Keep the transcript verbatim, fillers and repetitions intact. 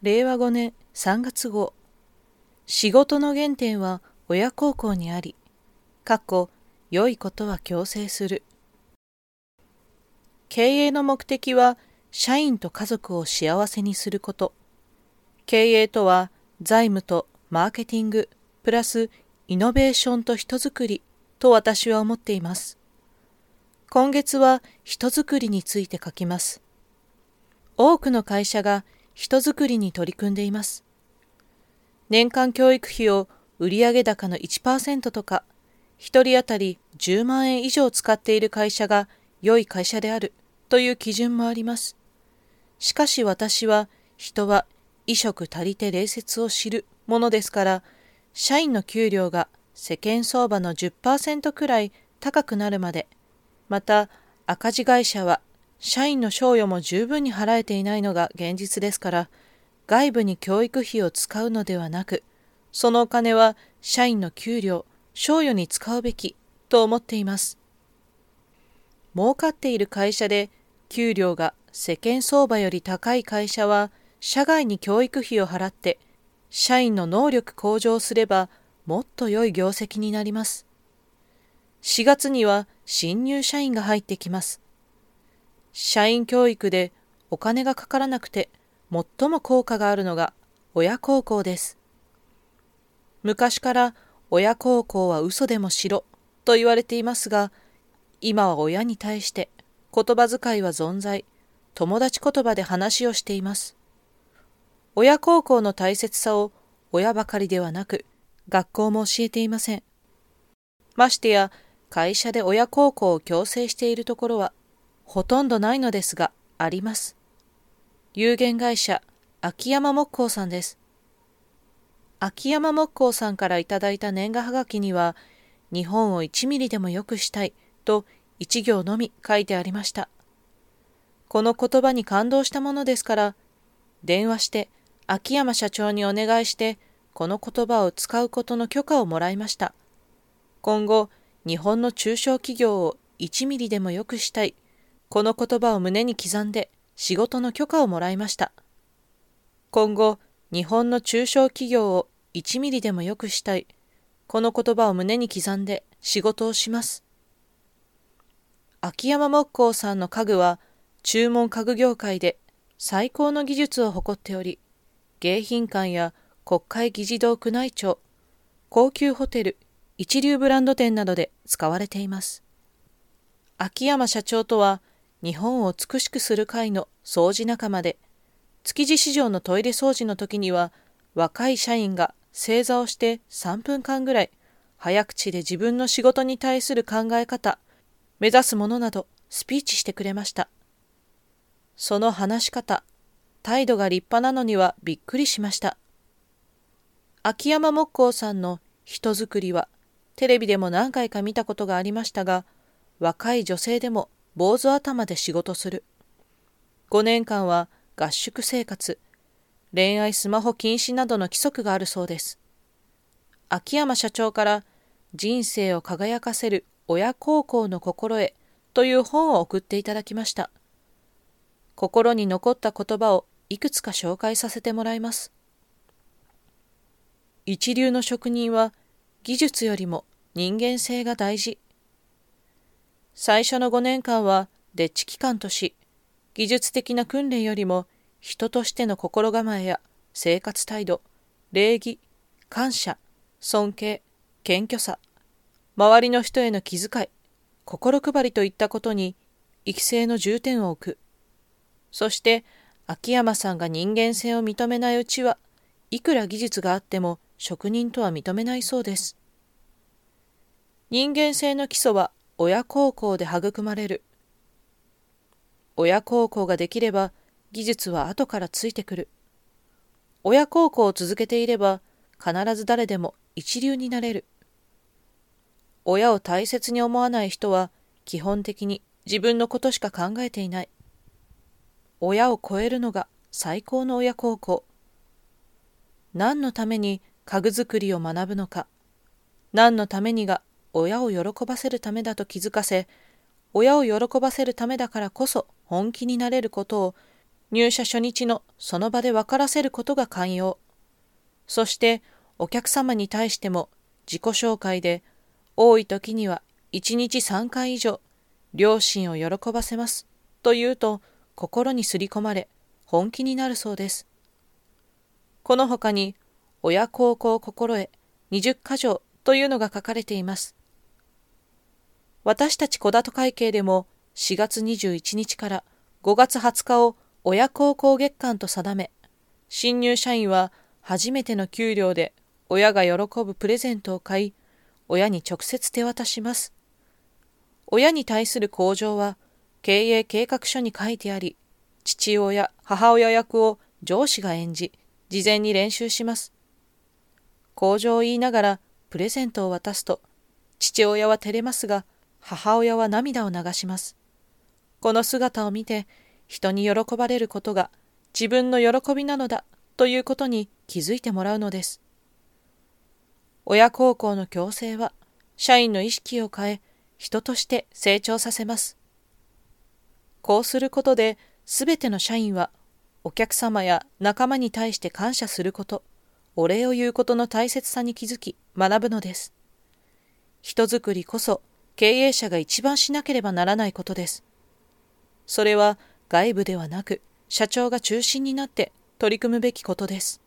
れいわごねんさんがつ号。仕事の原点は親孝行にあり、かっこ良いことは強制する。経営の目的は社員と家族を幸せにすること。経営とは財務とマーケティング、プラスイノベーションと人づくりと私は思っています。今月は人づくりについて書きます。多くの会社が人づくりに取り組んでいます。年間教育費を売上高の いちパーセント とか、一人当たりじゅうまんえん以上使っている会社が良い会社であるという基準もあります。しかし私は、人は衣食足りて礼節を知るものですから、社員の給料が世間相場の じゅっパーセント くらい高くなるまで、また赤字会社は社員の賞与も十分に払えていないのが現実ですから、外部に教育費を使うのではなく、そのお金は社員の給料、賞与に使うべきと思っています。儲かっている会社で給料が世間相場より高い会社は、社外に教育費を払って、社員の能力向上すればもっと良い業績になります。しがつには新入社員が入ってきます。社員教育でお金がかからなくて最も効果があるのが親孝行です。昔から親孝行は嘘でもしろと言われていますが、今は親に対して言葉遣いは存在、友達言葉で話をしています。親孝行の大切さを親ばかりではなく、学校も教えていません。ましてや会社で親孝行を強制しているところはほとんどないのですが、あります。有限会社秋山木工さんです。秋山木工さんからいただいた年賀はがきには、日本をいちミリでも良くしたいといち行のみ書いてありました。この言葉に感動したものですから、電話して秋山社長にお願いして、この言葉を使うことの許可をもらいました。今後、日本の中小企業をいちミリでも良くしたい、この言葉を胸に刻んで仕事の許可をもらいました。今後、日本の中小企業をいちミリでも良くしたい、この言葉を胸に刻んで仕事をします。秋山木工さんの家具は、注文家具業界で最高の技術を誇っており、迎賓館や国会議事堂宮内庁、高級ホテル、一流ブランド店などで使われています。秋山社長とは、日本を美しくする会の掃除仲間で、築地市場のトイレ掃除の時には、若い社員が正座をしてさんぷんかんぐらい、早口で自分の仕事に対する考え方、目指すものなどスピーチしてくれました。その話し方、態度が立派なのにはびっくりしました。秋山木工さんの人づくりは、テレビでも何回か見たことがありましたが、若い女性でも坊主頭で仕事する。ごねんかんは合宿生活、恋愛スマホ禁止などの規則があるそうです。秋山社長から人生を輝かせる親孝行の心得という本を送っていただきました。心に残った言葉をいくつか紹介させてもらいます。一流の職人は技術よりも人間性が大事。最初のごねんかんはデッチ期間とし、技術的な訓練よりも人としての心構えや生活態度、礼儀、感謝、尊敬、謙虚さ、周りの人への気遣い、心配りといったことに育成の重点を置く。そして秋山さんが人間性を認めないうちはいくら技術があっても職人とは認めないそうです。人間性の基礎は親孝行で育まれる。親孝行ができれば技術は後からついてくる。親孝行を続けていれば必ず誰でも一流になれる。親を大切に思わない人は基本的に自分のことしか考えていない。親を超えるのが最高の親孝行。何のために家具作りを学ぶのか、何のためにが親を喜ばせるためだと気づかせ、親を喜ばせるためだからこそ本気になれることを入社初日のその場で分からせることが肝要。そしてお客様に対しても自己紹介で多い時にはいちにちさんかい以上両親を喜ばせますと言うと心にすり込まれ本気になるそうです。この他に親孝行心得にじゅっか条というのが書かれています。私たち小田戸会計でもしがつにじゅういちにちからごがつはつかを親孝行月間と定め、新入社員は初めての給料で親が喜ぶプレゼントを買い、親に直接手渡します。親に対する向上は経営計画書に書いてあり、父親、母親役を上司が演じ、事前に練習します。向上を言いながらプレゼントを渡すと、父親は照れますが、母親は涙を流します。この姿を見て、人に喜ばれることが自分の喜びなのだということに気づいてもらうのです。親孝行の強制は、社員の意識を変え、人として成長させます。こうすることで、すべての社員は、お客様や仲間に対して感謝すること、お礼を言うことの大切さに気づき、学ぶのです。人づくりこそ、経営者が一番しなければならないことです。それは外部ではなく、社長が中心になって取り組むべきことです。